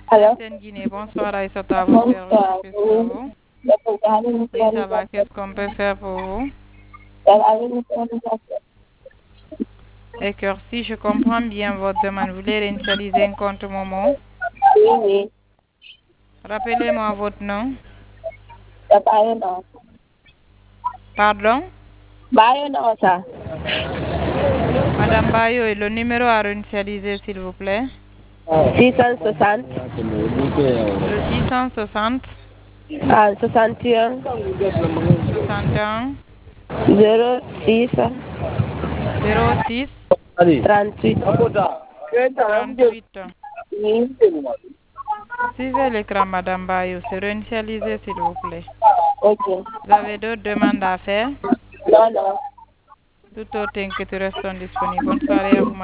Alors, Guinée, bonsoir Aïssata, à vos services, bonsoir. que puis-je Oui, ça va, qu'est-ce qu'on peut faire pour vous? Et que si je comprends bien votre demande, vous voulez réinitialiser un compte Momo. Oui, oui. Rappelez-moi votre nom. Ça va, non. Pardon? Bah, non, ça. Madame Bayo, et le numéro à réinitialiser, s'il vous plaît. 660. Le 660 61. 61 06. 06 38. 38. Oui. Suivez l'écran, Madame Bayo. C'est réinitialisé, s'il vous plaît. Ok. Vous avez d'autres demandes à faire? Non, non. Tout autre que tu restes disponible. Bonne soirée à vous,